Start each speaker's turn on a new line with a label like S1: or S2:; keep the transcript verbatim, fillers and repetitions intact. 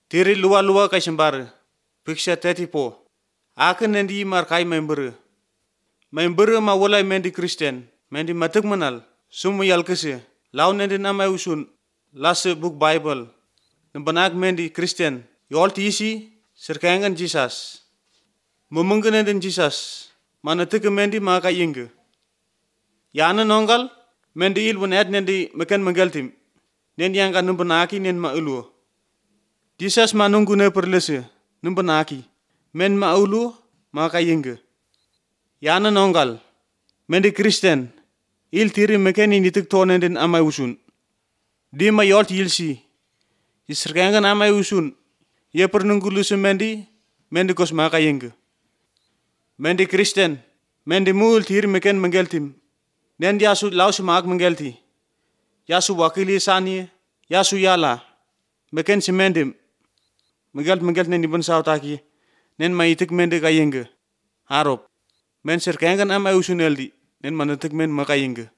S1: Tiri luwa-luwa kay sembare. Piksha teti po. Akan nendi mar kay member. Member ma walay mendi Kristen. Mendi matuk manal. Sumu yal kese. Lau nendi namay usun. Lase book Bible. Nambanak mendi Kristen. Yol tisi serkangan Jesus. Mumungkan nendi Jesus. Mana tuk mendi ma kay inge. Yana nonggal. Mendi il bunat nendi mekan menggeltim. Nendi yang kan numbanaki nen ma ulu. Jesus manunggu ne perlese. Numbanaki. Men ma ulu ma kay inge. Yana nonggal. Mendi Kristen. Il tiri mekeni nitik tonen den amay usun. Di ma yol tilsi. Isrekangan amay usun. Ye pernunggulu semendi. Mendi kos ma kay inge. Mendi Kristen. Mendi mul tiri meken menggeltim. Nen yasu lau semak menggelti. Yasu wakili sani. Yasu yala. Meken semendim. Menggelt menggelt nen ibon sautaki. Nen ma itik mendi kay inge. Harop. Men serkangan amay usun eldi. Nen manutik men ma kay inge.